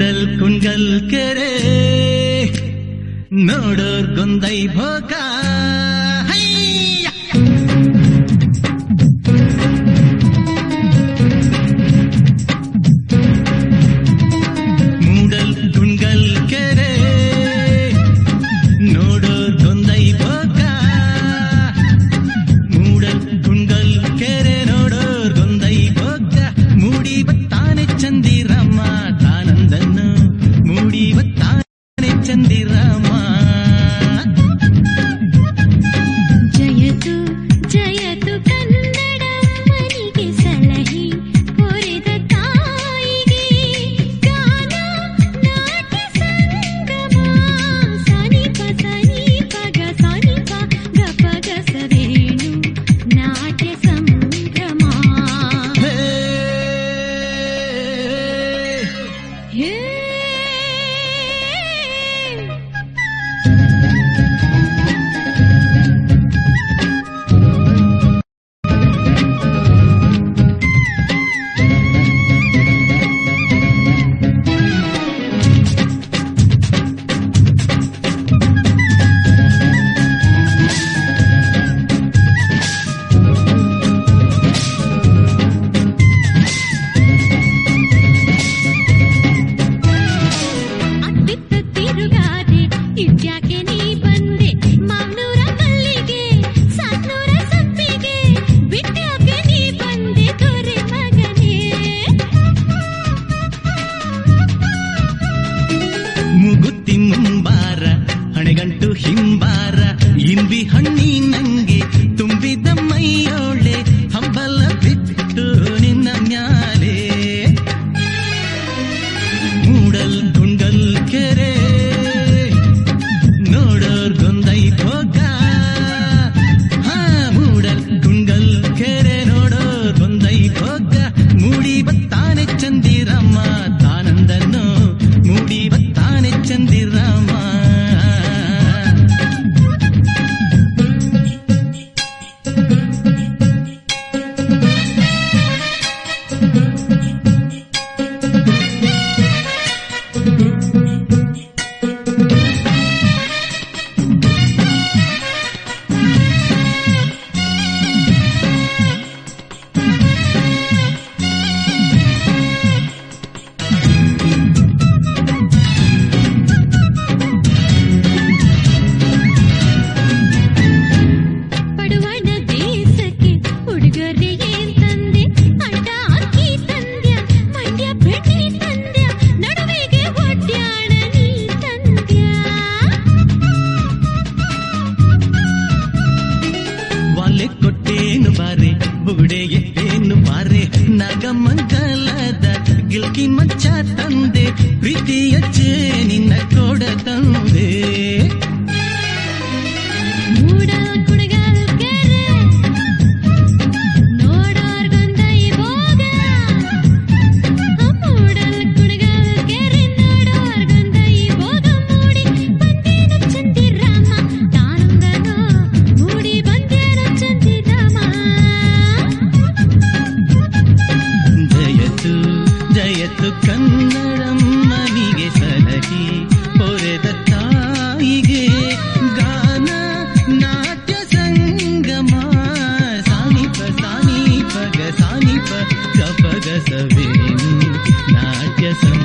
ಮೂಡಲ್ ಕುಂಗಲ್ ಕೆರೆ ನೋಡೋರ್ಗೊಂದೈ ಭೋಗ ಮೂಡಲ್ ಕುಂಗಲ್ ಕೆರೆ ನೋಡೋರ್ಗೊಂದೈ ಭೋಗ ಮೂಡಲ್ ಕುಂಗಲ್ ಕೆರೆ ನೋಡೋರ್ಗೊಂದೈ ಭೋಗ ಮೂಡಿ ಬತ್ತಾನೆ ಚಂದಿರಮ್ಮ ತಾನಂದನ್ನು ಮೂಡಿ ಬತ್ತಾನೆ ಚಂದಿರಮ್ಮ ಜಯತು ಜಯತು ಕನ್ನಡಮ್ಮನಿಗೆ ಸಲಹಿ ಹೊರೆದ ತಾಯಿಗೆ ಗಾನ ನಾಟ್ಯ ಸಂಗಮ ಸನಿಪ ಸನಿಪ ಗ ಸನಿಪ ಗಪ ಗಸವೇಣು ನಾಟ್ಯ ಸಂಭ್ರಮ ಹೇ ಅತ್ತಿತ್ತ ತಿರುಗಾದೆ ಇದ್ಯಾಕೆ ನೀ ಬಂದೆ ಮಾವ್ನೂರ ಮಲ್ಲಿಗೆ ಸಾತ್ನೂರ ಸಪ್ಪಿಗೆ ಬಿಟ್ಟ್ಯಾಕೆ ನೀ ಬಂದೆ ದೊರೆ ಮಗನೇ ಮುಗುತ್ತಿ ಮುಂಬಾರ ಹಣೆಗಂಟು ಹಿಂಬಾರ ಇಂಬಿ ಹಣ್ಣಿ ನಂಗೆ ತುಂಬಿದ ಮೈಯೋಳೆ ಹಂಬಲ ಬಿಟ್ಟು ನಿನ್ನ ಮ್ಯಾಲೆ ಮೂಡಲ್ ಕುಂಡಲ್ ಕೆರೆ ನೋಡೋರ್ಗೊಂದೈ ಭೋಗ ಮೂಡಲ್ ಕುಂಡಲ್ ಕೆರೆ ನೋಡೋರ್ಗೊಂದೈ ಭೋಗ ಮೂಡಿ ಬತ್ತಾನೆ ಚಂದಿರಮ್ಮ ತಾನಂದನ್ನು ಮೂಡಿ ಬತ್ತಾನೆ ಚಂದಿರಮ್ಮ ಪಡುವಣ ದೇಶಕ್ಕೆ ಉಡುಗೊರೆ ಏನ್ ತಂದೆ ಅಡ್ಡ ಅಕ್ಕಿ ತಂದ್ಯ ಮಂಡ್ಯ ಬೆಣ್ಣೆ ತಂದ್ಯ ನಡುವೆಗೆ ಒಡ್ಯಾಣ ನೀ ತಂದ್ಯ ವಾಲೆ ಕೊಟ್ಟೇನು ಬಾರೆ ಬುಗುಡೆ ಎತ್ತೇನು ಬಾರೆ ನಾಗಮಂಗಲದ ಗಿಲ್ಕಿ ಮಚ್ಚ ತಂದೆ ಪ್ರೀತಿಯ ನಿನ್ನ ಕೊಡ ತಂದೆ ಮೂಡಲ್ ಕುಣಗಲ್ ಕೆರೆ ನೋಡೋರ್ಗೊಂದೈ ಭೋಗ ಮೂಡಲ್ ಕುಣಗಲ್ ಕೆರೆ ನೋಡೋರ್ಗೊಂದೈ ಭೋಗ ಮೂಡಿ ಬಂದೇನು ಚಂದಿರಮ್ಮ ತಾನಂದನು ಮೂಡಿ ಬಂದೇನು ಚಂದಿರಮ್ಮ ಜಯತು ಜಯತು ಕನ್ನಡಮ್ಮನಿಗೆ ಸಲಹಿ ಹೊರೆದ ತಾಯಿಗೆ ಗಾನ ನಾಟ್ಯ ಸಂಗಮ ಸಾನಿಪ ಸಾನಿಪ ಗ ಸಾನಿಪ ಗಪ ಗಸವೇನು ನಾಟ್ಯ ಸಂಗಮ